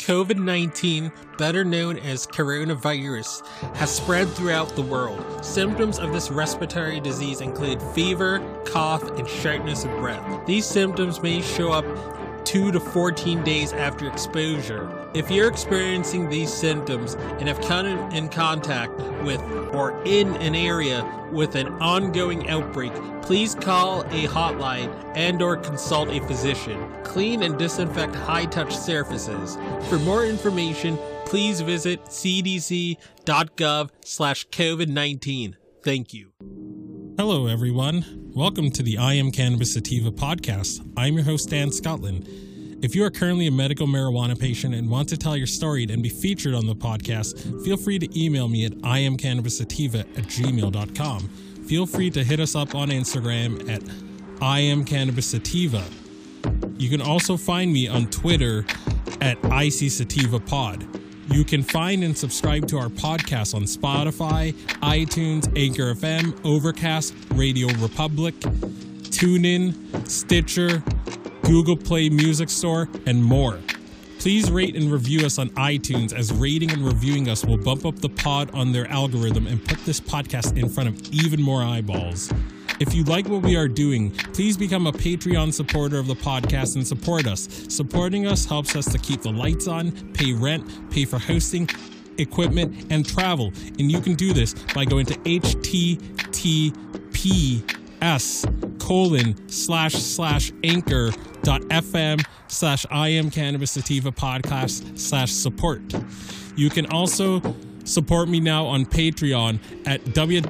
COVID-19, better known as coronavirus, has spread throughout the world. Symptoms of this respiratory disease include fever, cough, and shortness of breath. These symptoms may show up 2 to 14 days after exposure. If you're experiencing these symptoms and have come in contact with or in an area with an ongoing outbreak, please call a hotline and/or consult a physician. Clean and disinfect high-touch surfaces. For more information, please visit cdc.gov/COVID-19. Thank you. Hello, everyone. Welcome to the I Am Cannabis Sativa podcast. I'm your host, Dan Scotland. If you are currently a medical marijuana patient and want to tell your story and be featured on the podcast, feel free to email me at iamcannabissativa@gmail.com. Feel free to hit us up on Instagram at iamcannabissativa. You can also find me on Twitter at ICSativaPod. You can find and subscribe to our podcast on Spotify, iTunes, Anchor FM, Overcast, Radio Republic, TuneIn, Stitcher, Google Play Music Store, and more. Please rate and review us on iTunes, as rating and reviewing us will bump up the pod on their algorithm and put this podcast in front of even more eyeballs. If you like what we are doing, please become a Patreon supporter of the podcast and support us. Supporting us helps us to keep the lights on, pay rent, pay for hosting, equipment, and travel. And you can do this by going to https://anchor.fm/iamcannabissativa podcast/support. You can also support me now on Patreon at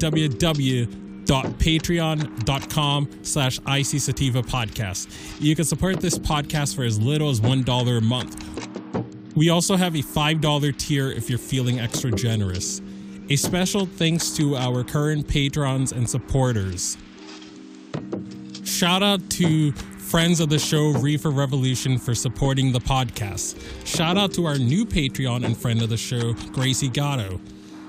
www.patreon.com/ICSativa podcast. You can support this podcast for as little as $1 a month. We also have a $5 tier if you're feeling extra generous. A special thanks to our current patrons and supporters. Shout out to friends of the show, Reefer Revolution, for supporting the podcast. Shout out to our new Patreon and friend of the show, Gracie Gatto.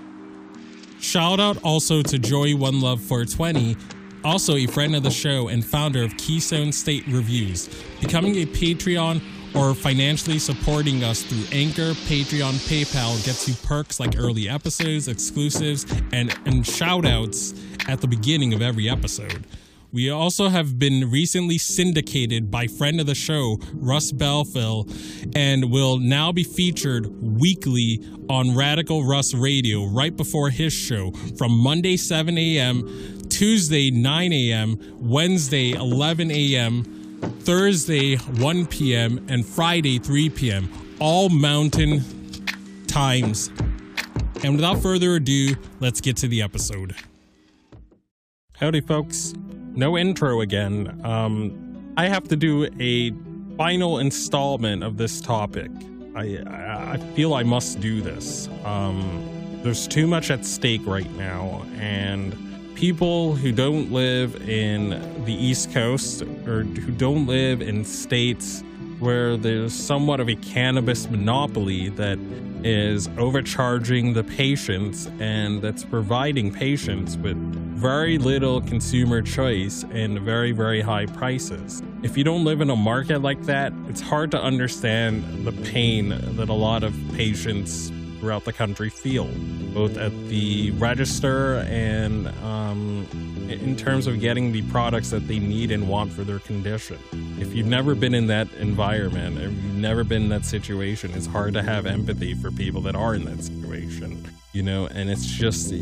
Shout out also to Joey One Love 420, also a friend of the show and founder of Keystone State Reviews. Becoming a Patreon or financially supporting us through Anchor, Patreon, PayPal gets you perks like early episodes, exclusives, and shout outs at the beginning of every episode. We also have been recently syndicated by friend of the show, Russ Belfill, and will now be featured weekly on Radical Russ Radio right before his show from Monday 7 a.m., Tuesday 9 a.m., Wednesday 11 a.m., Thursday 1 p.m., and Friday 3 p.m., all mountain times. And without further ado, let's get to the episode. Howdy, folks. No intro again. I have to do a final installment of this topic. I feel I must do this. There's too much at stake right now, and people who don't live in the East Coast or who don't live in states where there's somewhat of a cannabis monopoly that is overcharging the patients and that's providing patients with very little consumer choice and very, very high prices. If you don't live in a market like that, it's hard to understand the pain that a lot of patients throughout the country feel, both at the register and in terms of getting the products that they need and want for their condition. If you've never been in that environment, or you've never been in that situation, it's hard to have empathy for people that are in that situation, you know. And it's just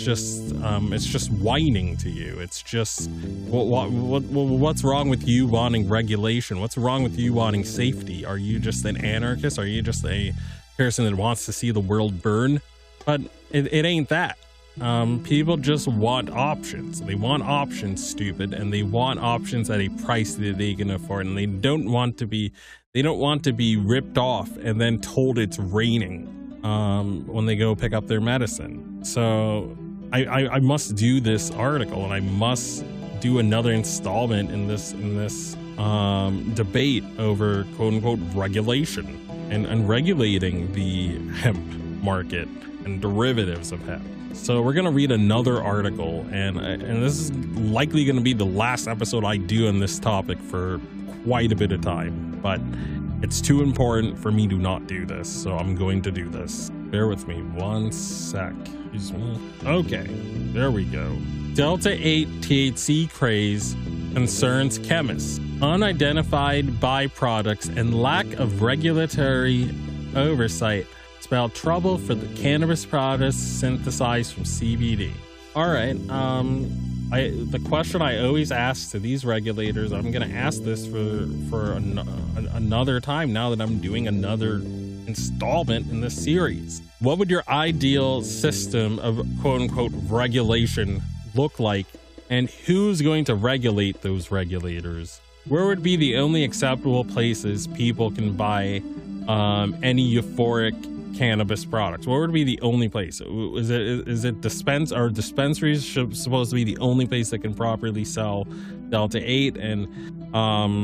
whining to you. It's just, what's wrong with you wanting regulation? What's wrong with you wanting safety? Are you just an anarchist? Are you just a person that wants to see the world burn? But it ain't that. People just want options. They want options, stupid, and they want options at a price that they can afford, and they don't want to be ripped off and then told it's raining when they go pick up their medicine. So I must do this article, and I must do another installment in this debate over quote unquote regulation and regulating the hemp market and derivatives of hemp. So we're going to read another article, and this is likely going to be the last episode I do on this topic for quite a bit of time. But It's too important for me to not do this, so I'm going to do this. Bear with me 1 sec. Excuse me. Okay, there we go. Delta 8 THC craze concerns chemists. Unidentified byproducts and lack of regulatory oversight spell trouble for the cannabis products synthesized from CBD. All right, the question I always ask to these regulators, I'm going to ask this for another time now that I'm doing another installment in this series. What would your ideal system of quote-unquote regulation look like, and who's going to regulate those regulators? Where would be the only acceptable places people can buy any euphoric cannabis products? Where would be the only place? Is it dispensaries supposed to be the only place that can properly sell Delta 8, and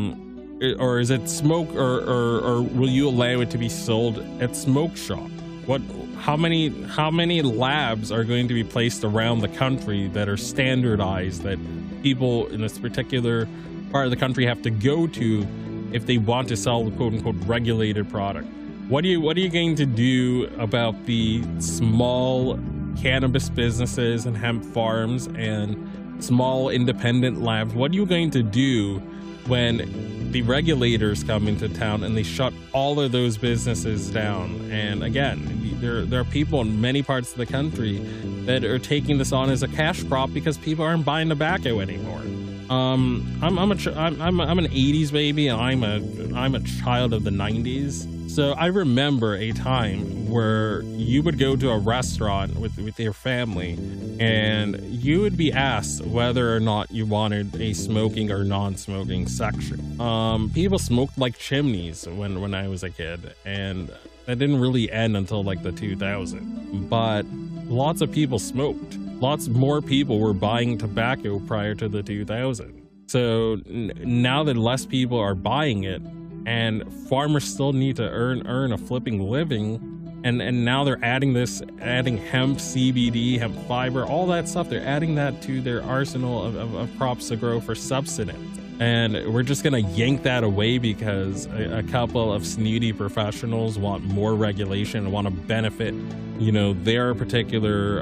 or is it smoke, or will you allow it to be sold at smoke shop? How many labs are going to be placed around the country that are standardized, that people in this particular part of the country have to go to if they want to sell the quote-unquote regulated product? What are you going to do about the small cannabis businesses and hemp farms and small independent labs? What are you going to do when the regulators come into town and they shut all of those businesses down? And again, there are people in many parts of the country that are taking this on as a cash crop because people aren't buying tobacco anymore. I'm an 80s baby, and I'm a child of the 90s. So I remember a time where you would go to a restaurant with your family, and you would be asked whether or not you wanted a smoking or non-smoking section. People smoked like chimneys when I was a kid, and that didn't really end until like the 2000s. But lots of people smoked. Lots more people were buying tobacco prior to the 2000s. So now that less people are buying it, and farmers still need to earn a flipping living, and now they're adding hemp, CBD, hemp fiber, all that stuff. They're adding that to their arsenal of crops to grow for subsistence. And we're just gonna yank that away because a couple of snooty professionals want more regulation and want to benefit, their particular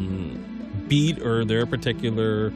beat or their particular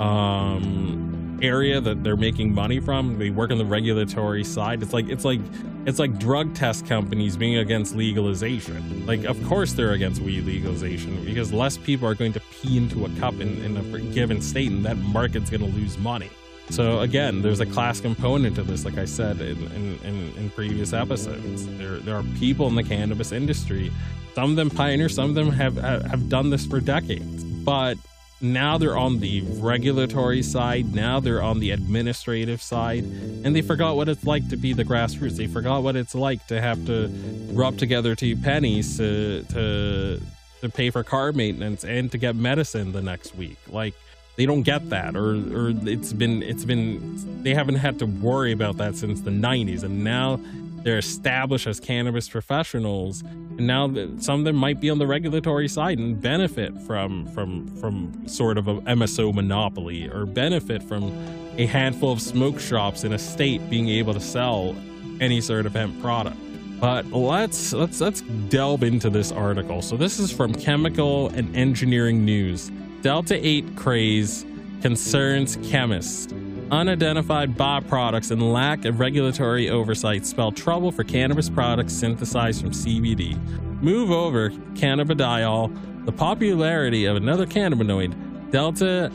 area that they're making money from. They work on the regulatory side. It's like drug test companies being against legalization. Like, of course they're against weed legalization because less people are going to pee into a cup in a given state, and that market's going to lose money. So again, there's a class component to this, like I said in previous episodes. There are people in the cannabis industry. Some of them pioneers, some of them have done this for decades, but now they're on the regulatory side. Now they're on the administrative side, and they forgot what it's like to be the grassroots. They forgot what it's like to have to rub together 2 pennies to pay for car maintenance and to get medicine the next week. Like, they don't get that, or it's been they haven't had to worry about that since the 90s, and now they're established as cannabis professionals, and now some of them might be on the regulatory side and benefit from sort of a MSO monopoly, or benefit from a handful of smoke shops in a state being able to sell any sort of hemp product. But let's delve into this article. So this is from Chemical and Engineering News. Delta 8 craze concerns chemists. Unidentified byproducts and lack of regulatory oversight spell trouble for cannabis products synthesized from CBD. Move over cannabidiol. The popularity of another cannabinoid, delta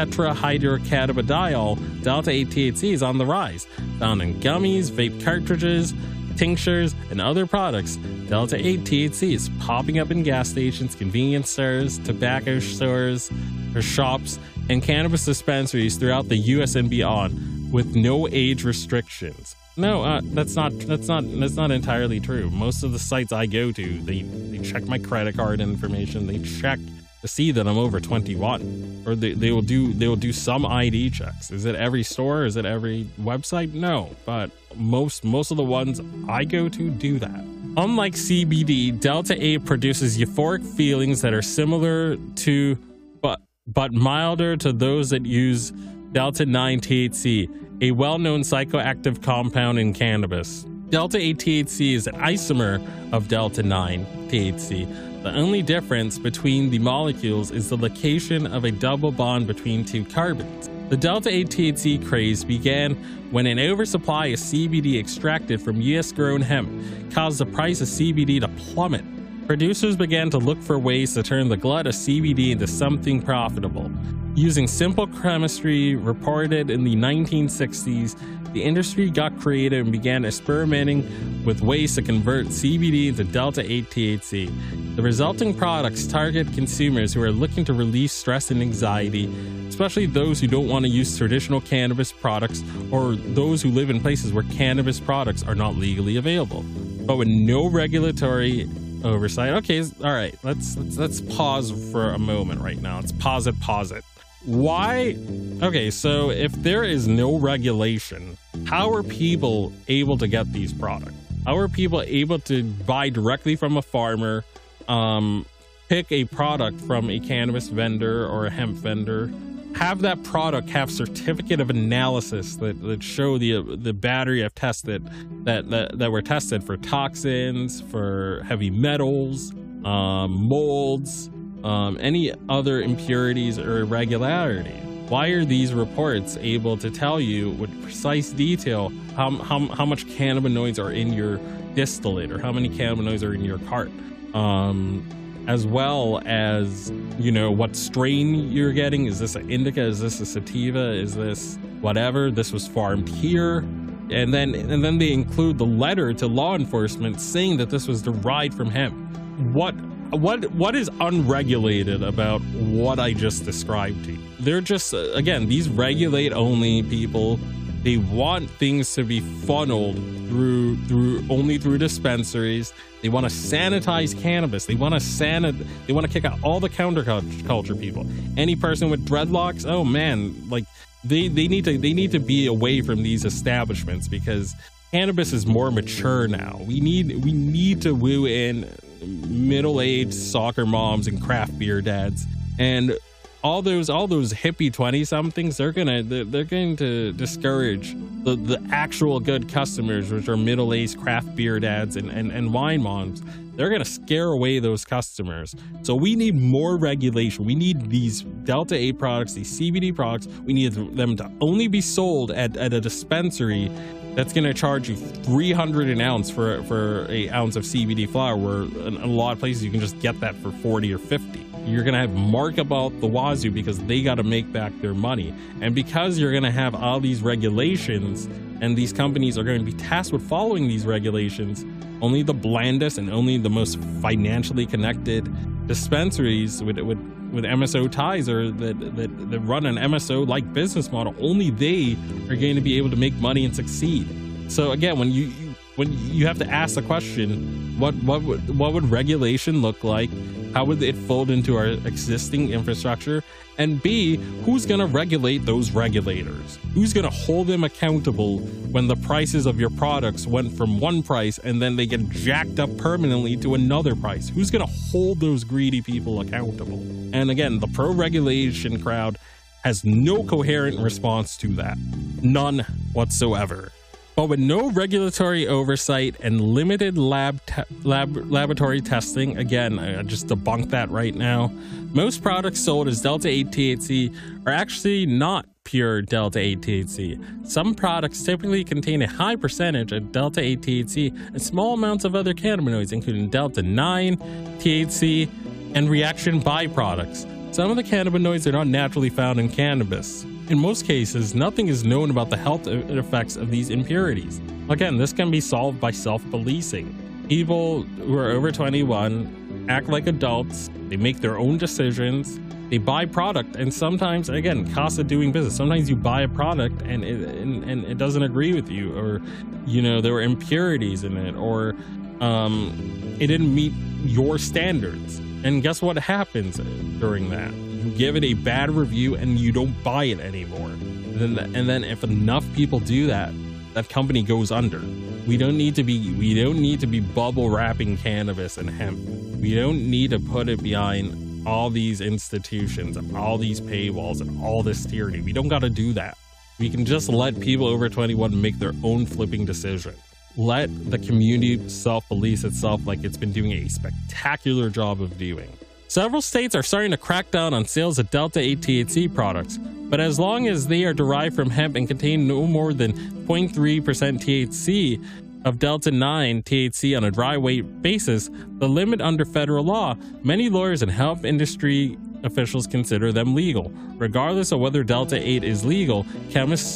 tetrahydrocannabidiol, delta 8 THC, is on the rise. Found in gummies, vape cartridges, tinctures, and other products, delta 8 THC is popping up in gas stations, convenience stores, tobacco stores, or shops, and cannabis dispensaries throughout the US and beyond, with no age restrictions. No, that's not entirely true. Most of the sites I go to, they check my credit card information. They check to see that I'm over 21, or they will do some ID checks. Is it every store? Is it every website? No, but most of the ones I go to do that. Unlike CBD, Delta 8 produces euphoric feelings that are similar to but milder to those that use Delta 9 THC, a well-known psychoactive compound in cannabis. Delta-8 THC is an isomer of Delta-9 THC. The only difference between the molecules is the location of a double bond between two carbons. The Delta-8 THC craze began when an oversupply of CBD extracted from US-grown hemp caused the price of CBD to plummet. Producers began to look for ways to turn the glut of CBD into something profitable. Using simple chemistry reported in the 1960s, the industry got creative and began experimenting with ways to convert CBD into Delta-8 THC. The resulting products target consumers who are looking to relieve stress and anxiety, especially those who don't want to use traditional cannabis products or those who live in places where cannabis products are not legally available. But with no regulatory oversight. Okay, all right, let's pause for a moment right now. Let's pause it. Why? Okay, so if there is no regulation, how are people able to get these products? How are people able to buy directly from a farmer, pick a product from a cannabis vendor or a hemp vendor, have that product have certificate of analysis that show the battery I've tested that were tested for toxins, for heavy metals, molds, any other impurities or irregularity? Why are these reports able to tell you with precise detail how much cannabinoids are in your distillate or how many cannabinoids are in your cart, as well as, you know, what strain you're getting? Is this an indica? Is this a sativa? Is this whatever? This was farmed here. And then they include the letter to law enforcement saying that this was derived from hemp. What is unregulated about what I just described to you? They're just, again, these regulate only people. They want things to be funneled through dispensaries. They want to sanitize cannabis. They want to kick out all the counterculture people. Any person with dreadlocks, oh man, like they need to be away from these establishments because cannabis is more mature now. We need to woo in middle-aged soccer moms and craft beer dads, and all those hippie 20-somethings. They're going to discourage the actual good customers, which are middle-aged craft beer dads and wine moms. They're going to scare away those customers. So we need more regulation. We need these Delta-8 products, these CBD products. We need them to only be sold at a dispensary that's going to charge you $300 an ounce for an ounce of CBD flower, where in a lot of places you can just get that for $40 or $50. You're going to have markup out the wazoo because they got to make back their money. And because you're going to have all these regulations and these companies are going to be tasked with following these regulations, only the blandest and only the most financially connected dispensaries with MSO ties or that run an MSO-like business model, only they are going to be able to make money and succeed. So again, when you have to ask the question, what would regulation look like? How would it fold into our existing infrastructure? And B, who's going to regulate those regulators? Who's going to hold them accountable when the prices of your products went from one price and then they get jacked up permanently to another price? Who's going to hold those greedy people accountable? And again, the pro-regulation crowd has no coherent response to that. None whatsoever. But with no regulatory oversight and limited laboratory testing, again, I just debunked that right now, most products sold as Delta-8 THC are actually not pure Delta-8 THC. Some products typically contain a high percentage of Delta-8 THC and small amounts of other cannabinoids, including Delta-9 THC and reaction byproducts. Some of the cannabinoids are not naturally found in cannabis. In most cases, nothing is known about the health effects of these impurities. Again, this can be solved by self-policing. People who are over 21 act like adults, they make their own decisions, they buy product, and sometimes, again, cost of doing business. Sometimes you buy a product and it doesn't agree with you, or, you know, there were impurities in it, or it didn't meet your standards. And guess what happens during that? You give it a bad review and you don't buy it anymore. And then if enough people do that, that company goes under. We don't need to be bubble wrapping cannabis and hemp. We don't need to put it behind all these institutions and all these paywalls and all this tyranny. We don't got to do that. We can just let people over 21 make their own flipping decision. let the community self-police itself like it's been doing a spectacular job of doing. Several states are starting to crack down on sales of Delta 8 THC products, but as long as they are derived from hemp and contain no more than 0.3% THC of Delta 9 THC on a dry weight basis, the limit under federal law, many lawyers and health industry officials consider them legal. Regardless of whether Delta 8 is legal, chemists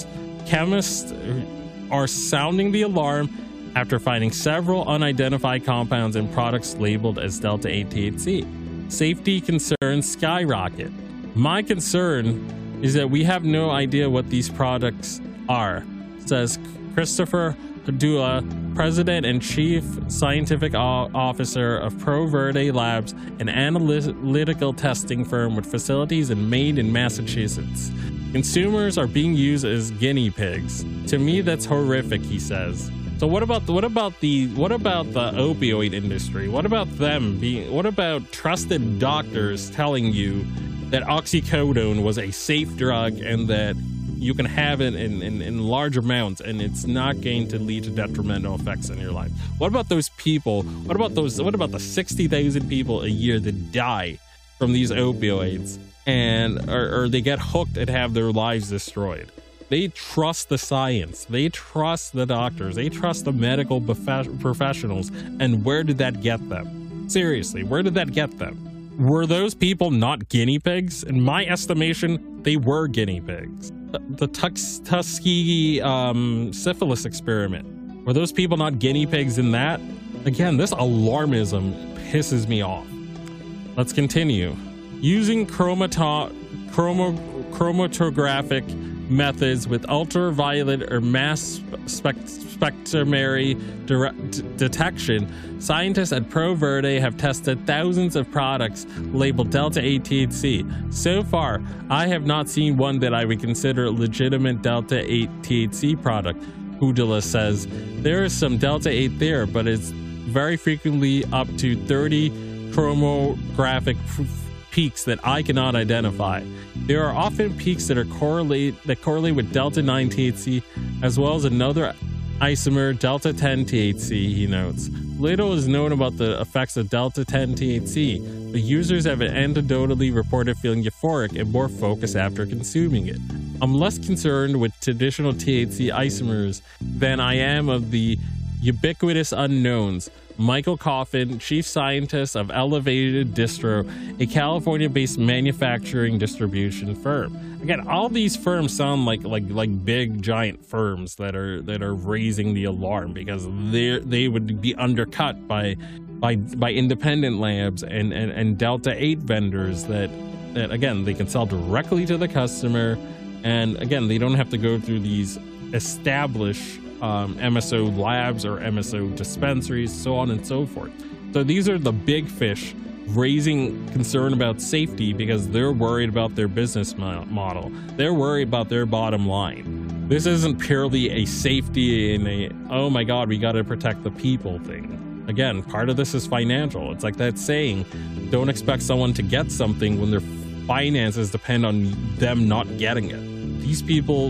are sounding the alarm after finding several unidentified compounds in products labeled as Delta 8 THC. Safety concerns skyrocket. My concern is that we have no idea what these products are, says Christopher Padula, President and Chief Scientific Officer of ProVerde Labs, an analytical testing firm with facilities in Maine and Massachusetts. Consumers are being used as guinea pigs. To me, that's horrific, he says. So what about the opioid industry? What about trusted doctors telling you that oxycodone was a safe drug and that you can have it in large amounts and it's not going to lead to detrimental effects in your life? What about those people? What about the 60,000 people a year that die from these opioids and or they get hooked and have their lives destroyed? They trust the science. They trust the doctors. They trust the medical professionals. And where did that get them? Seriously, where did that get them? Were those people not guinea pigs? In my estimation, they were guinea pigs. The Tuskegee syphilis experiment. Were those people not guinea pigs in that? Again, this alarmism pisses me off. Let's continue. Using chromatographic methods with ultraviolet or mass spectrometry detection, scientists at ProVerde have tested thousands of products labeled Delta 8 THC. So far, I have not seen one that I would consider a legitimate Delta 8 THC product. Padula says there is some Delta 8 there, but it's very frequently up to 30 chromographic peaks that I cannot identify. There are often peaks that correlate with Delta 9 THC, as well as another isomer, Delta 10 THC, he notes. Little is known about the effects of Delta 10 THC, but users have anecdotally reported feeling euphoric and more focused after consuming it. I'm less concerned with traditional THC isomers than I am of the ubiquitous unknowns. Michael Coffin, chief scientist of Elevated Distro, a California-based manufacturing distribution firm. Again, all these firms sound like big giant firms that are raising the alarm because they would be undercut by independent labs and Delta 8 vendors that again they can sell directly to the customer, and again they don't have to go through these established MSO labs or MSO dispensaries, so on and so forth. So these are the big fish raising concern about safety because they're worried about their business model. They're worried about their bottom line. This isn't purely a safety and a, oh my God, we got to protect the people thing. Again, part of this is financial. It's like that saying, don't expect someone to get something when their finances depend on them not getting it. These people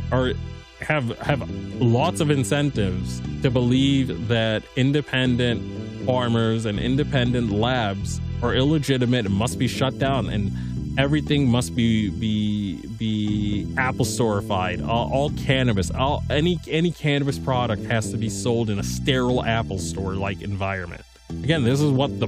have lots of incentives to believe that independent farmers and independent labs are illegitimate and must be shut down, and everything must be Apple Store-ified. All cannabis, any cannabis product has to be sold in a sterile Apple Store like environment. Again, this is what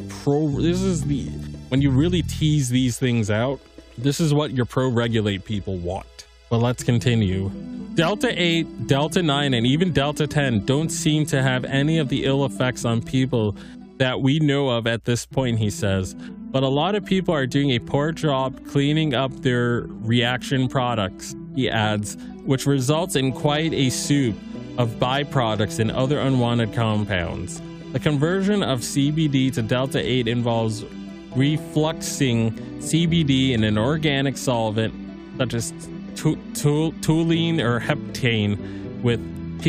when you really tease these things out, this is what your pro-regulate people want. But let's continue. Delta 8, Delta 9, and even Delta 10 don't seem to have any of the ill effects on people that we know of at this point, he says. But a lot of people are doing a poor job cleaning up their reaction products, he adds, which results in quite a soup of byproducts and other unwanted compounds. The conversion of CBD to Delta 8 involves refluxing CBD in an organic solvent such as toluene or heptane with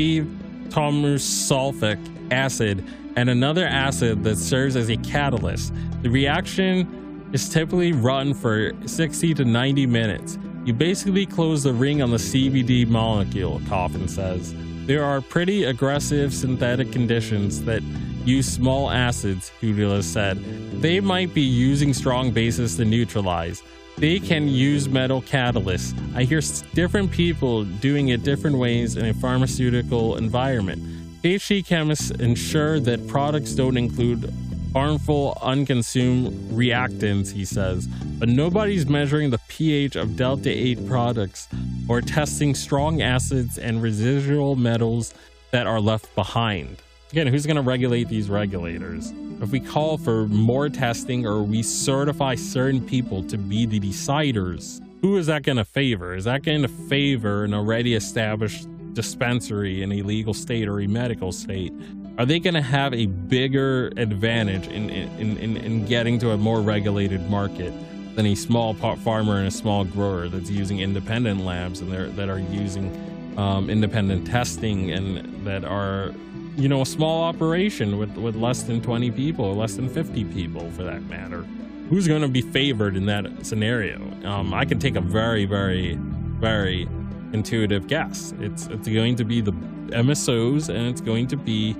p-thymosulfic acid and another acid that serves as a catalyst. The reaction is typically run for 60 to 90 minutes. You basically close the ring on the CBD molecule, Coffin says. There are pretty aggressive synthetic conditions that use small acids, Hudula said. They might be using strong bases to neutralize. They can use metal catalysts. I hear different people doing it different ways in a pharmaceutical environment. PhD chemists ensure that products don't include harmful, unconsumed reactants, he says, but nobody's measuring the pH of Delta-8 products or testing strong acids and residual metals that are left behind. Again, who's going to regulate these regulators? If we call for more testing or we certify certain people to be the deciders, who is that going to favor? Is that going to favor an already established dispensary in a legal state or a medical state? Are they going to have a bigger advantage in getting to a more regulated market than a small farmer and a small grower that's using independent labs and that are using independent testing and that are, you know, a small operation with less than 20 people, less than 50 people for that matter? Who's going to be favored in that scenario? I could take a very, very, very intuitive guess. It's going to be the MSOs, and it's going to be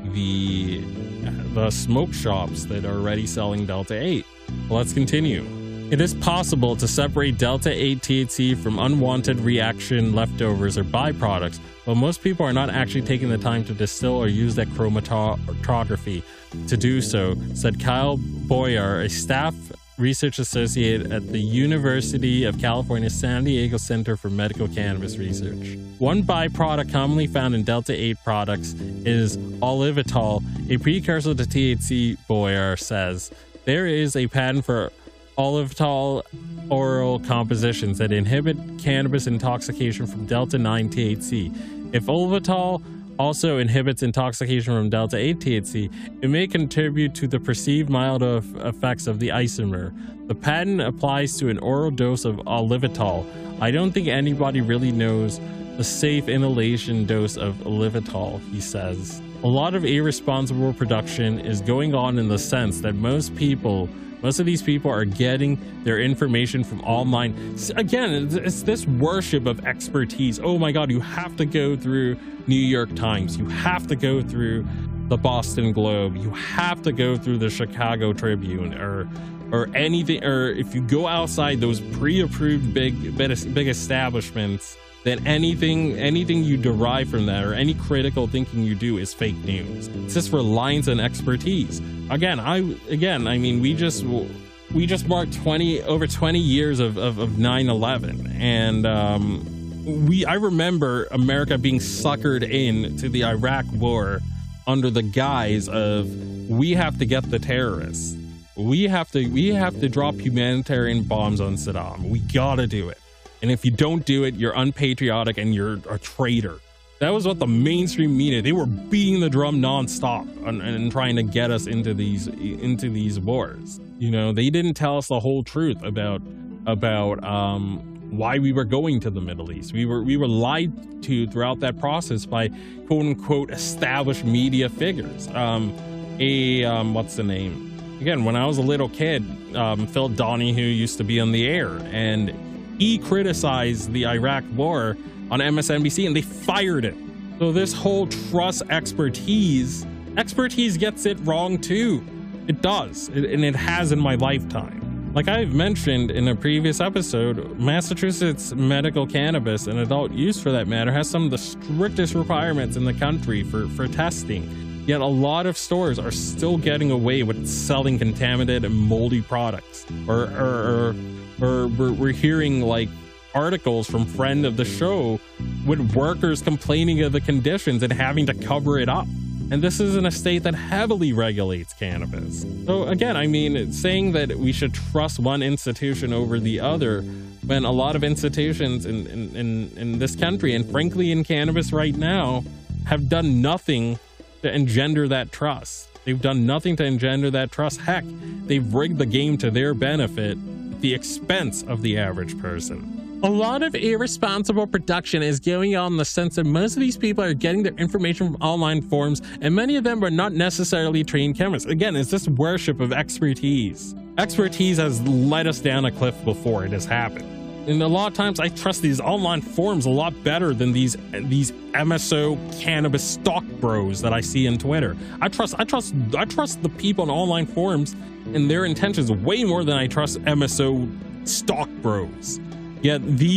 the smoke shops that are already selling Delta-8. Well, let's continue. It is possible to separate Delta-8 THC from unwanted reaction leftovers or byproducts, but most people are not actually taking the time to distill or use that chromatography to do so, said Kyle Boyer, a staff research associate at the University of California, San Diego Center for Medical Cannabis Research. One byproduct commonly found in Delta-8 products is olivitol, a precursor to THC, Boyer says. There is a patent for olivitol oral compositions that inhibit cannabis intoxication from Delta-9 THC. If olivitol also inhibits intoxication from Delta-8 THC, it may contribute to the perceived mild effects of the isomer. The patent applies to an oral dose of olivitol. I don't think anybody really knows the safe inhalation dose of olivitol, he says. A lot of irresponsible production is going on in the sense that most of these people are getting their information from online. Again, it's this worship of expertise. Oh my God, you have to go through New York Times. You have to go through the Boston Globe. You have to go through the Chicago Tribune or anything. Or if you go outside those pre-approved big establishments, then anything you derive from that or any critical thinking you do is fake news. It's this reliance on expertise. Again, I mean, we just marked over 20 years of 9/11, and I remember America being suckered into the Iraq War under the guise of we have to get the terrorists. We have to drop humanitarian bombs on Saddam. We gotta do it. And if you don't do it, you're unpatriotic and you're a traitor. That was what the mainstream media, they were beating the drum nonstop and trying to get us into these wars. You know, they didn't tell us the whole truth about why we were going to the Middle East. We were lied to throughout that process by quote unquote established media figures. What's the name? Again, when I was a little kid, Phil Donahue used to be on the air, and he criticized the Iraq war on MSNBC and they fired him. So this whole trust expertise gets it wrong too. It does, and it has in my lifetime. Like I've mentioned in a previous episode, Massachusetts medical cannabis and adult use for that matter has some of the strictest requirements in the country for testing. Yet a lot of stores are still getting away with selling contaminated and moldy products. Or we're hearing like articles from friend of the show with workers complaining of the conditions and having to cover it up. And this is in a state that heavily regulates cannabis. So again, I mean, it's saying that we should trust one institution over the other when a lot of institutions in this country, and frankly in cannabis right now, have done nothing to engender that trust. They've done nothing to engender that trust. Heck, they've rigged the game to their benefit at the expense of the average person. A lot of irresponsible production is going on in the sense that most of these people are getting their information from online forums, and many of them are not necessarily trained chemists. Again, it's this worship of expertise. Expertise has led us down a cliff before it has happened. And a lot of times I trust these online forums a lot better than these MSO cannabis stock bros that I see in Twitter. I trust the people in online forums and their intentions way more than I trust MSO stock bros. Yet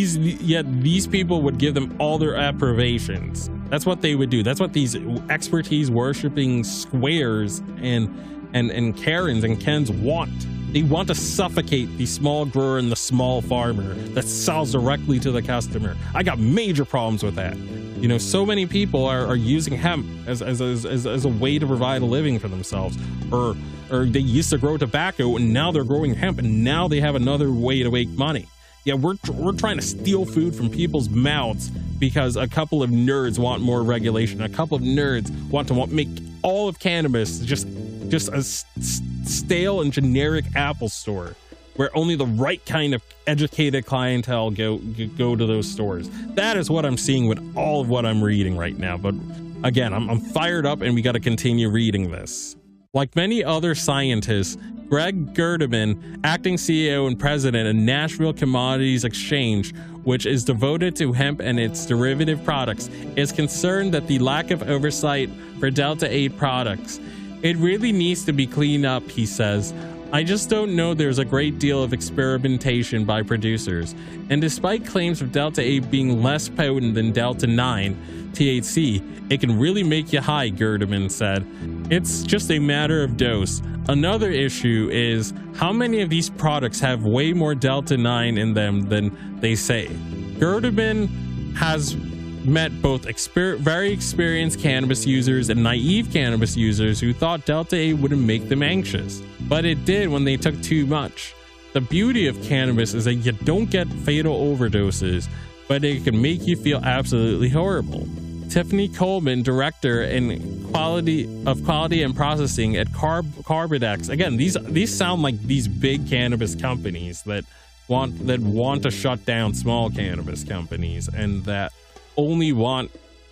these people would give them all their approbations. That's what they would do. That's what these expertise worshipping squares and Karens and Kens want. They want to suffocate the small grower and the small farmer that sells directly to the customer. I got major problems with that. You know, so many people are using hemp as a way to provide a living for themselves, or they used to grow tobacco and now they're growing hemp and now they have another way to make money. Yeah, we're trying to steal food from people's mouths because a couple of nerds want more regulation. A couple of nerds want to make all of cannabis just a stale and generic Apple store where only the right kind of educated clientele go to those stores. That is what I'm seeing with all of what I'm reading right now. But again, I'm fired up and we got to continue reading this. Like many other scientists, Greg Gerdeman, acting CEO and president of Nashville Commodities Exchange, which is devoted to hemp and its derivative products, is concerned that the lack of oversight for Delta-8 products. It really needs to be cleaned up, he says. I just don't know, there's a great deal of experimentation by producers. And despite claims of Delta-8 being less potent than Delta-9 THC, it can really make you high, Gerdeman said. It's just a matter of dose. Another issue is how many of these products have way more Delta-9 in them than they say. Gerdeman has met both very experienced cannabis users and naive cannabis users who thought Delta-8 wouldn't make them anxious, but it did when they took too much. The beauty of cannabis is that you don't get fatal overdoses, but it can make you feel absolutely horrible. Tiffany Coleman, director in quality and processing at Carbidex. Again, these sound like these big cannabis companies that want to shut down small cannabis companies and that only want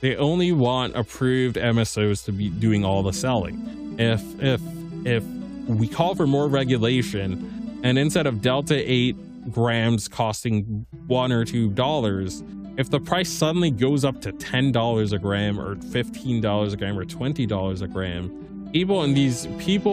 approved MSOs to be doing all the selling. If we call for more regulation, and instead of Delta-8 grams costing $1 or $2, if the price suddenly goes up to $10 a gram or $15 a gram or $20 a gram, people in these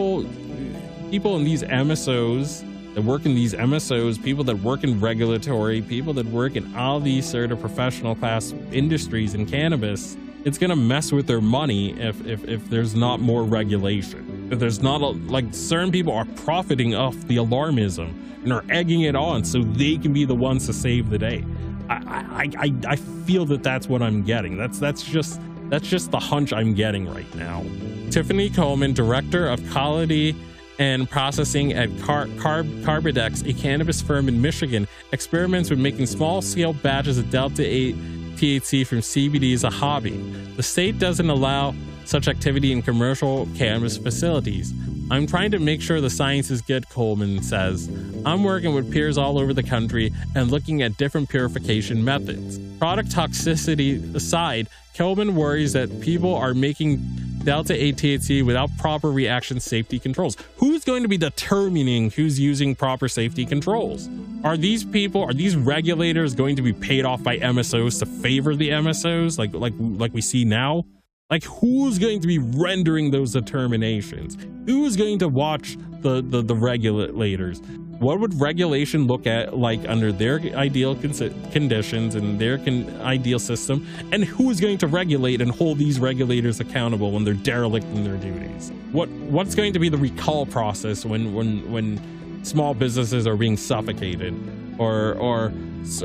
MSOs that work in these MSOs, people that work in regulatory, people that work in all these sort of professional class industries in cannabis, it's gonna mess with their money if there's not more regulation. If there's not certain people are profiting off the alarmism and are egging it on so they can be the ones to save the day. I feel that's what I'm getting. That's just the hunch I'm getting right now. Tiffany Coleman, director of quality and processing at Carbidex, a cannabis firm in Michigan, experiments with making small-scale batches of Delta-8 THC from CBD as a hobby. The state doesn't allow such activity in commercial cannabis facilities. I'm trying to make sure the science is good, Coleman says. I'm working with peers all over the country and looking at different purification methods. Product toxicity aside, Coleman worries that people are making Delta-8 THC without proper reaction safety controls. Who's going to be determining who's using proper safety controls? Are these regulators going to be paid off by MSOs to favor the MSOs like we see now? Like, who's going to be rendering those determinations? Who's going to watch the regulators? What would regulation look like under their ideal conditions and their ideal system? And who is going to regulate and hold these regulators accountable when they're derelict in their duties? What's going to be the recall process when small businesses are being suffocated, or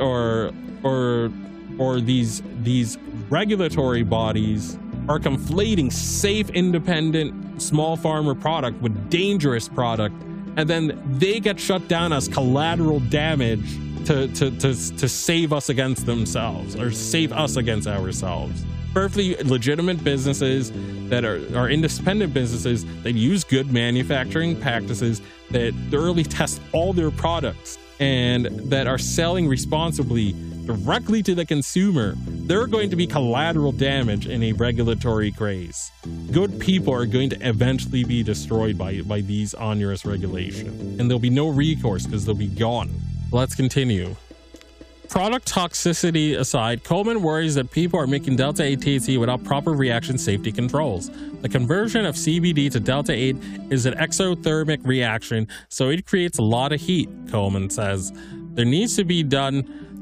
these regulatory bodies are conflating safe, independent small farmer product with dangerous product, and then they get shut down as collateral damage to save us against themselves, or save us against ourselves. Perfectly legitimate businesses that are independent businesses that use good manufacturing practices, that thoroughly test all their products, and that are selling responsibly directly to the consumer, they're going to be collateral damage in a regulatory craze. Good people are going to eventually be destroyed by these onerous regulations, and there'll be no recourse because they'll be gone. Let's continue. Product toxicity aside, Coleman worries that people are making Delta 8 THC without proper reaction safety controls. The conversion of CBD to Delta 8 is an exothermic reaction, so it creates a lot of heat, Coleman says. This needs to be done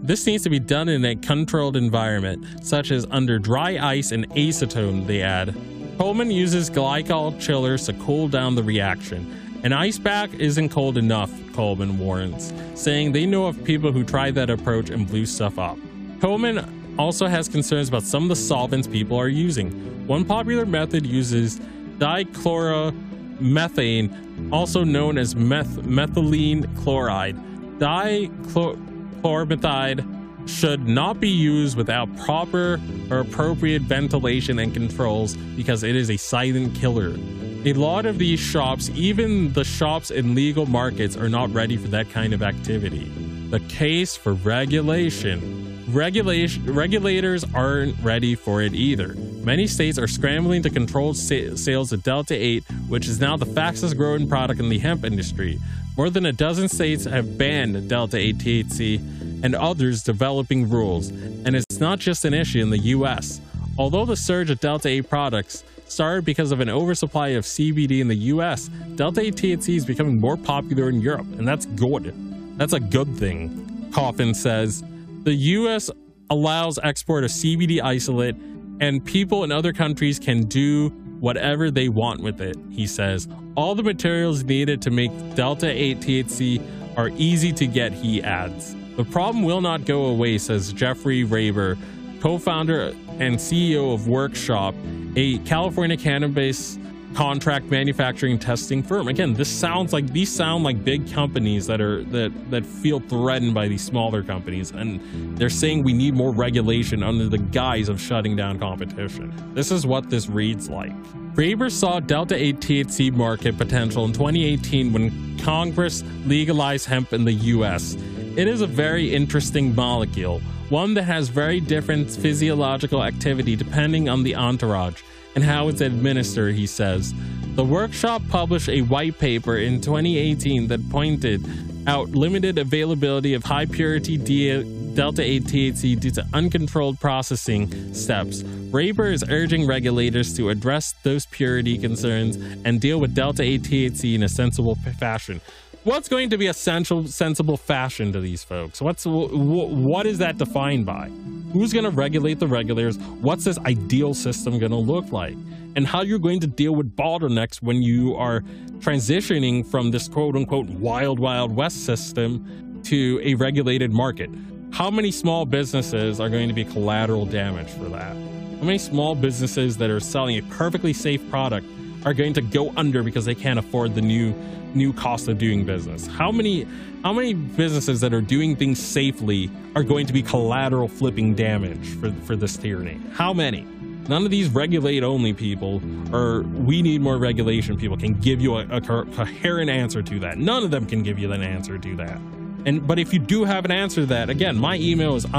in a controlled environment, such as under dry ice and acetone, they add. Coleman uses glycol chillers to cool down the reaction. An ice bath isn't cold enough, Coleman warns, saying they know of people who tried that approach and blew stuff up. Coleman also has concerns about some of the solvents people are using. One popular method uses dichloromethane, also known as methylene chloride. Dichloromethane should not be used without proper or appropriate ventilation and controls because it is a silent killer. A lot of these shops, even the shops in legal markets, are not ready for that kind of activity. The case for regulation. Regulators aren't ready for it either. Many states are scrambling to control sales of Delta 8, which is now the fastest growing product in the hemp industry. More than a dozen states have banned Delta 8 THC, and others developing rules. And it's not just an issue in the US. Although the surge of Delta 8 products started because of an oversupply of CBD in the US, Delta 8 THC is becoming more popular in Europe, and that's good. That's a good thing, Coffin says. The US allows export of CBD isolate, and people in other countries can do whatever they want with it, he says. All the materials needed to make Delta 8 THC are easy to get, he adds. The problem will not go away, says Jeffrey Raber, co-founder and CEO of Workshop, a California cannabis contract manufacturing testing firm. Again, these sound like big companies that feel threatened by these smaller companies, and they're saying we need more regulation under the guise of shutting down competition. This is what this reads like. Raber saw Delta 8 THC market potential in 2018 when Congress legalized hemp in the US. It is a very interesting molecule, one that has very different physiological activity depending on the entourage and how it's administered, he says. The Workshop published a white paper in 2018 that pointed out limited availability of high purity Delta 8 THC due to uncontrolled processing steps. Raber is urging regulators to address those purity concerns and deal with Delta 8 THC in a sensible fashion. What's going to be a sensible fashion to these folks? What is that defined by? Who's going to regulate the regulators? What's this ideal system going to look like? And how you're going to deal with bottlenecks when you are transitioning from this quote-unquote wild west system to a regulated market? How many small businesses are going to be collateral damage for that? How many small businesses that are selling a perfectly safe product are going to go under because they can't afford the new cost of doing business? How many businesses that are doing things safely are going to be collateral flipping damage for this tyranny? How many? None of these regulate only people, or we need more regulation people, can give you a coherent answer to that. None of them can give you an answer to that. But if you do have an answer to that, again, my email is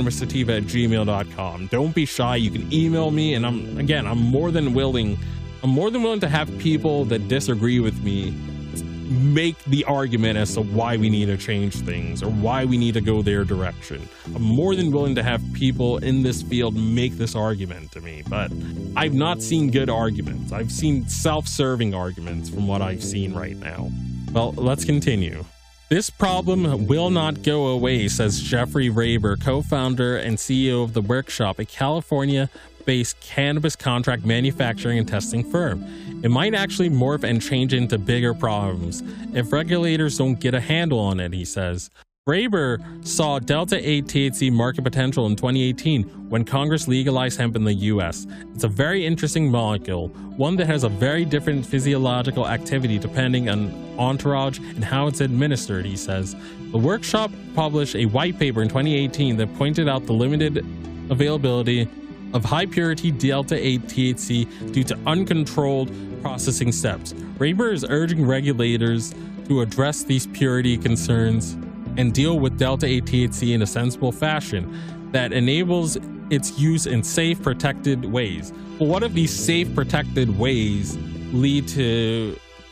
iamcannabisativa@gmail.com. Don't be shy. You can email me, and I'm more than willing to have people that disagree with me make the argument as to why we need to change things or why we need to go their direction. I'm more than willing to have people in this field make this argument to me, but I've not seen good arguments. I've seen self-serving arguments from what I've seen right now. Well, let's continue. This problem will not go away, says Jeffrey Raber, co-founder and CEO of The Workshop, a California-based cannabis contract manufacturing and testing firm. It might actually morph and change into bigger problems if regulators don't get a handle on it, he says. Raber saw Delta 8 THC market potential in 2018 when Congress legalized hemp in the US. It's a very interesting molecule, one that has a very different physiological activity depending on entourage and how it's administered, he says. The Workshop published a white paper in 2018 that pointed out the limited availability of high purity Delta 8 THC due to uncontrolled processing steps. Raber is urging regulators to address these purity concerns and deal with Delta 8 THC in a sensible fashion that enables its use in safe, protected ways. Well, what if these safe, protected ways lead to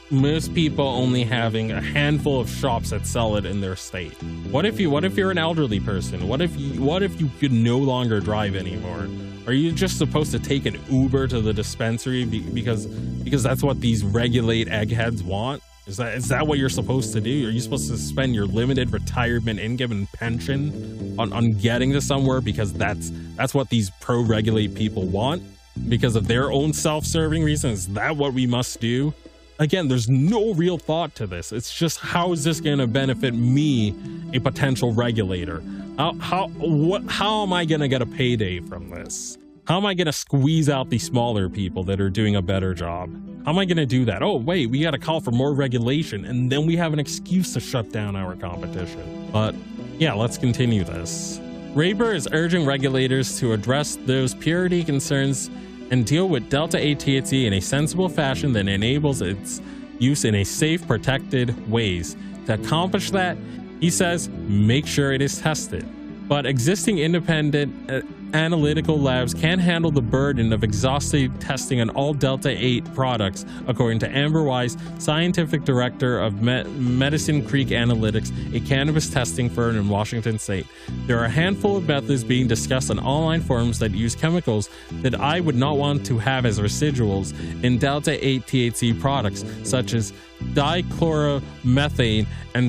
most people only having a handful of shops that sell it in their state? What if you're an elderly person? What if you could no longer drive anymore? Are you just supposed to take an Uber to the dispensary because that's what these regulate eggheads want? Is that what you're supposed to do? Are you supposed to spend your limited retirement income and pension on getting to somewhere because that's what these pro-regulate people want? Because of their own self-serving reasons? Is that what we must do? Again, there's no real thought to this. It's just, how is this going to benefit me, a potential regulator? How am I going to get a payday from this? How am I going to squeeze out the smaller people that are doing a better job? How am I going to do that? Oh, wait, we got to call for more regulation, and then we have an excuse to shut down our competition. But yeah, let's continue this. Raber is urging regulators to address those purity concerns and deal with Delta 8 THC in a sensible fashion that enables its use in a safe, protected ways. To accomplish that, he says, make sure it is tested. But existing independent analytical labs can't handle the burden of exhaustive testing on all Delta 8 products, according to Amber Wise, scientific director of Medicine Creek Analytics, a cannabis testing firm in Washington State. There are a handful of methods being discussed on online forums that use chemicals that I would not want to have as residuals in Delta 8 THC products, such as dichloromethane and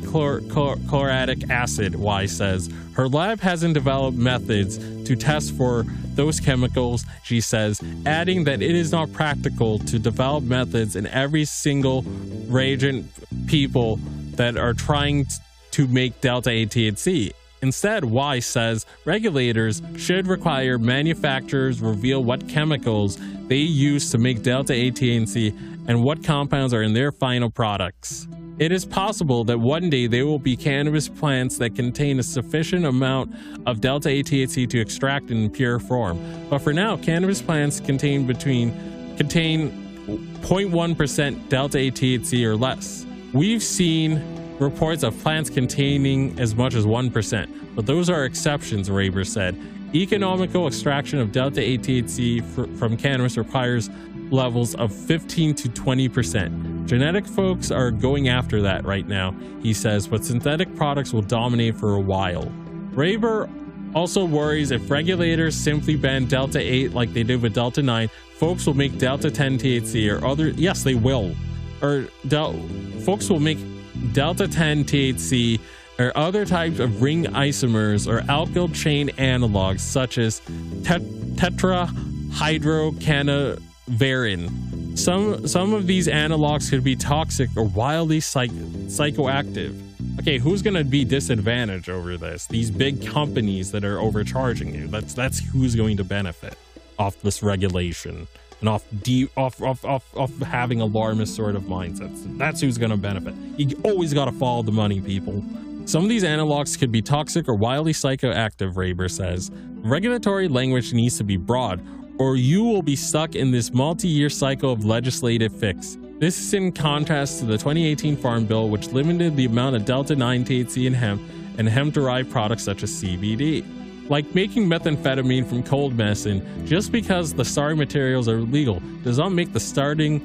trichloric acid, Wise says. Her lab hasn't developed methods to test for those chemicals, she says, adding that it is not practical to develop methods in every single reagent people that are trying to make Delta 8 THC. Instead, Wise says regulators should require manufacturers reveal what chemicals they use to make Delta 8 THC and what compounds are in their final products. It is possible that one day there will be cannabis plants that contain a sufficient amount of Delta 8 THC to extract in pure form. But for now, cannabis plants contain 0.1% Delta 8 THC or less. We've seen reports of plants containing as much as 1%, but those are exceptions, Raber said. Economical extraction of Delta 8 THC from cannabis requires levels of 15 to 20%. Genetic folks are going after that right now, he says, but synthetic products will dominate for a while. Raber also worries if regulators simply ban Delta 8 like they did with Delta 9, folks will make Delta 10 THC or other, yes, they will, or folks will make Delta 10 THC or other types of ring isomers or alkyl chain analogs such as tetrahydrocannabinol. Some of these analogs could be toxic or wildly psychoactive. Okay, who's going to be disadvantaged over this? These big companies that are overcharging you. That's who's going to benefit off this regulation and off having alarmist sort of mindsets. That's who's going to benefit. You always got to follow the money, people. Some of these analogs could be toxic or wildly psychoactive, Raber says. Regulatory language needs to be broad, or you will be stuck in this multi-year cycle of legislative fix. This is in contrast to the 2018 Farm Bill, which limited the amount of Delta 9 THC in hemp and hemp-derived products such as CBD. Like making methamphetamine from cold medicine, just because the starting materials are legal does not make make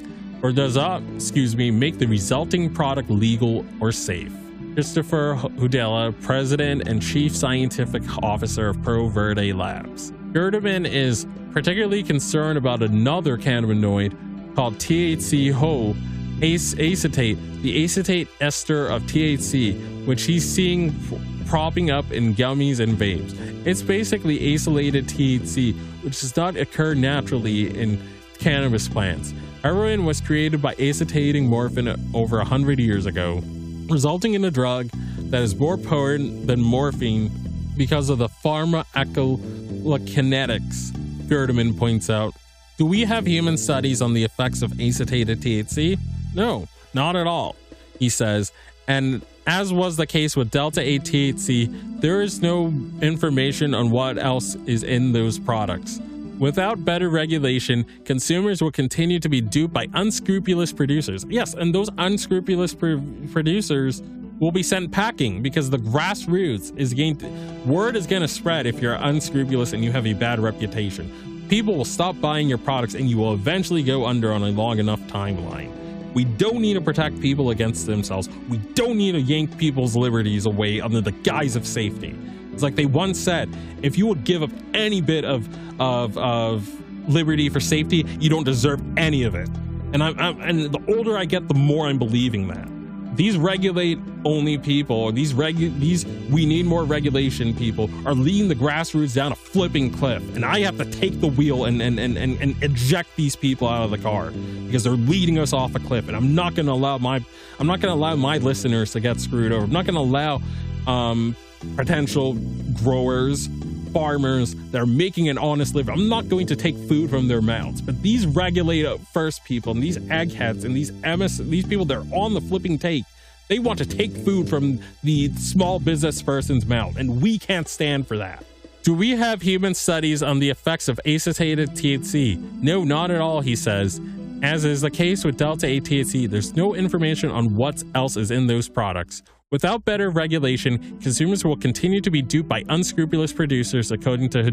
the resulting product legal or safe. Christopher Hudella, President and Chief Scientific Officer of Pro Verde Labs. Gerdeman is particularly concerned about another cannabinoid called THC-HO acetate, the acetate ester of THC, which he's seeing propping up in gummies and vapes. It's basically acylated THC, which does not occur naturally in cannabis plants. Heroin was created by acetating morphine over 100 years ago, resulting in a drug that is more potent than morphine because of the pharmacokinetics, Gerdeman points out. Do we have human studies on the effects of acetated THC? No, not at all, he says. And as was the case with Delta 8 THC, there is no information on what else is in those products. Without better regulation, consumers will continue to be duped by unscrupulous producers. Yes, and those unscrupulous producers will be sent packing because the grassroots word is going to spread if you're unscrupulous and you have a bad reputation. People will stop buying your products and you will eventually go under on a long enough timeline. We don't need to protect people against themselves. We don't need to yank people's liberties away under the guise of safety. It's like they once said, if you would give up any bit of liberty for safety, you don't deserve any of it. And and the older I get, the more I'm believing that. These regulate-only people, or these we need more regulation people, are leading the grassroots down a flipping cliff, and I have to take the wheel and eject these people out of the car because they're leading us off a cliff. And I'm not going to allow my listeners to get screwed over. I'm not going to allow potential growers, farmers that are making an honest living. I'm not going to take food from their mouths, but these regulate first people and these eggheads and these people that are on the flipping take, they want to take food from the small business person's mouth, and we can't stand for that. Do we have human studies on the effects of acetated THC? No, not at all, he says. As is the case with Delta 8 THC, there's no information on what else is in those products. Without better regulation, consumers will continue to be duped by unscrupulous producers, according to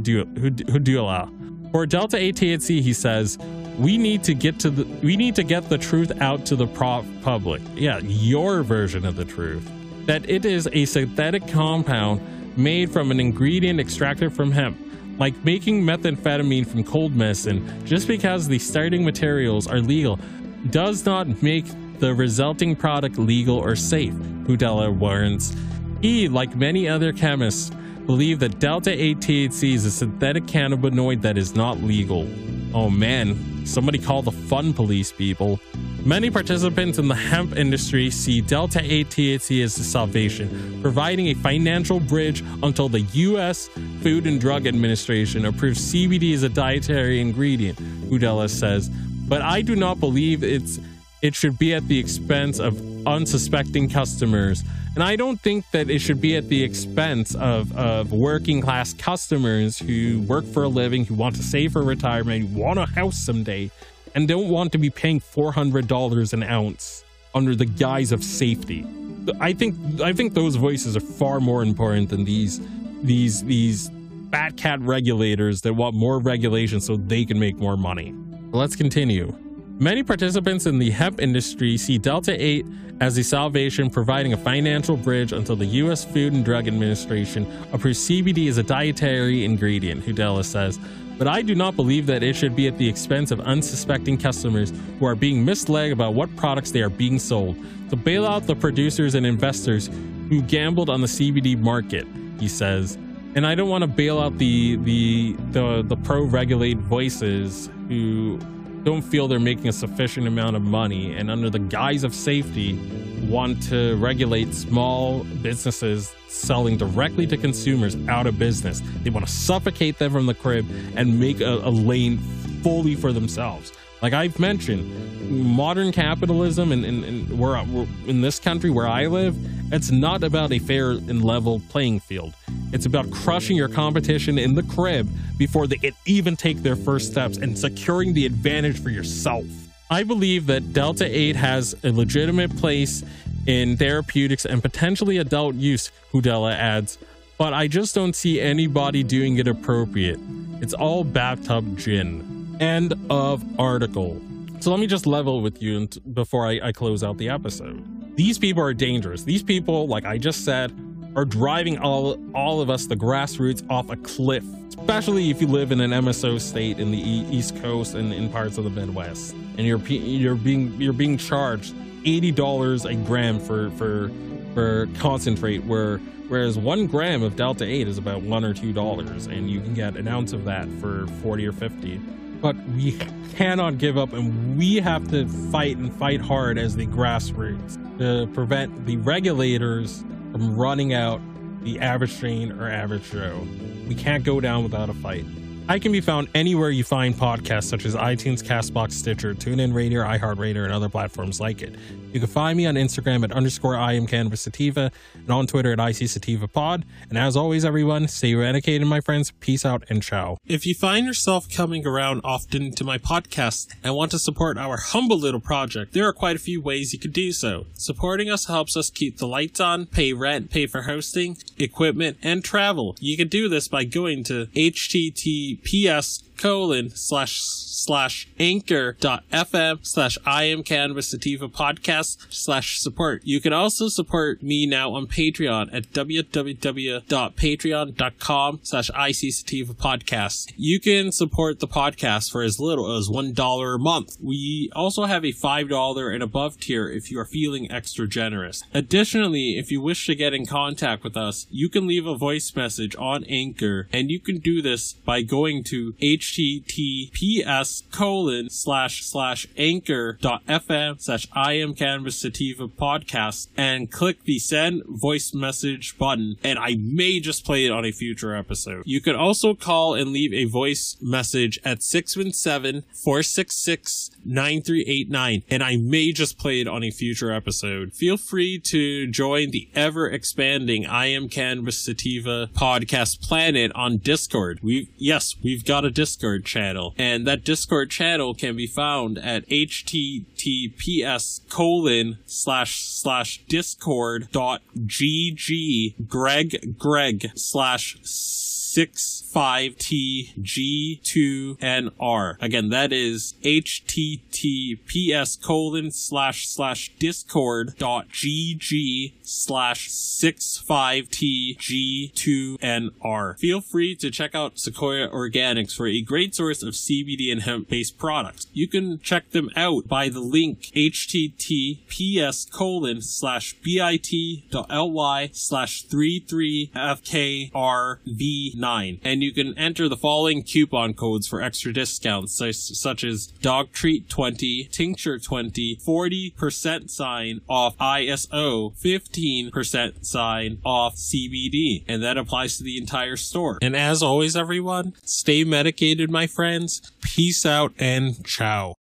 Hudula. For Delta 8 THC, he says, we need to get the truth out to the public. Yeah, your version of the truth. That it is a synthetic compound made from an ingredient extracted from hemp. Like making methamphetamine from cold medicine, just because the starting materials are legal does not make the resulting product legal or safe, Hudella warns. He, like many other chemists, believe that Delta 8 THC is a synthetic cannabinoid that is not legal. Oh man, somebody call the fun police, people. Many participants in the hemp industry see Delta 8 THC as a salvation, providing a financial bridge until the U.S. Food and Drug Administration approves CBD as a dietary ingredient, Hudella says. But I do not believe it should be at the expense of unsuspecting customers. And I don't think that it should be at the expense of working class customers who work for a living, who want to save for retirement, who want a house someday, and don't want to be paying $400 an ounce under the guise of safety. I think those voices are far more important than these fat cat regulators that want more regulation so they can make more money. Let's continue. Many participants in the hemp industry see Delta 8 as a salvation, providing a financial bridge until the U.S. Food and Drug Administration approves CBD as a dietary ingredient, Hudella says. But I do not believe that it should be at the expense of unsuspecting customers who are being misled about what products they are being sold, to bail out the producers and investors who gambled on the CBD market, he says. And I don't want to bail out the pro-regulate voices who don't feel they're making a sufficient amount of money and under the guise of safety want to regulate small businesses selling directly to consumers out of business. They want to suffocate them from the crib and make a lane fully for themselves. Like I've mentioned, modern capitalism and we're in this country where I live, it's not about a fair and level playing field. It's about crushing your competition in the crib before they can even take their first steps and securing the advantage for yourself. I believe that Delta 8 has a legitimate place in therapeutics and potentially adult use, Hudella adds, but I just don't see anybody doing it appropriate. It's all bathtub gin. End of article. So let me just level with you before I close out the episode. These people are dangerous. These people, like I just said, are driving all of us, the grassroots, off a cliff, especially if you live in an MSO state in the East Coast and in parts of the Midwest, and you're being charged $80 a gram for concentrate, whereas 1 gram of Delta 8 is about $1 or $2, and you can get an ounce of that for 40 or 50. But we cannot give up, and we have to fight hard as the grassroots to prevent the regulators from running out the average Shane or average Joe. We can't go down without a fight. I can be found anywhere you find podcasts such as iTunes, CastBox, Stitcher, TuneIn Radio, iHeartRadio, and other platforms like it. You can find me on Instagram at _IamCannabisSativa and on Twitter at ICSativaPod. And as always, everyone, stay eradicated, my friends. Peace out and ciao. If you find yourself coming around often to my podcast and want to support our humble little project, there are quite a few ways you could do so. Supporting us helps us keep the lights on, pay rent, pay for hosting, equipment, and travel. You can do this by going to https:// patreon.com/anchor.fm/IamCannabisSativa podcast/support. You can also support me now on Patreon at www.patreon.com/ICSativa podcast. You can support the podcast for as little as $1 a month. We also have a $5 and above tier if you are feeling extra generous. Additionally, if you wish to get in contact with us, you can leave a voice message on Anchor, and you can do this by going to https://anchor.fm/IamCannabisSativa podcast and click the send voice message button, and I may just play it on a future episode. You can also call and leave a voice message at 617-466-9389, and I may just play it on a future episode. Feel free to join the ever-expanding I Am Cannabis Sativa podcast planet on Discord. We've got a Discord channel, and that Discord channel can be found at https://discord.gg/65tg2nr. Again, that is https://discord.gg/65tg2nr. Feel free to check out Sequoia Organics for a great source of CBD and hemp-based products. You can check them out by the link https://bit.ly/33fkrv9, and you can enter the following coupon codes for extra discounts, such as Dog Treat 20, Tincture 20, 40% off ISO, 15% off CBD, and that applies to the entire store. And as always, everyone, stay medicated, my friends. Peace out and ciao.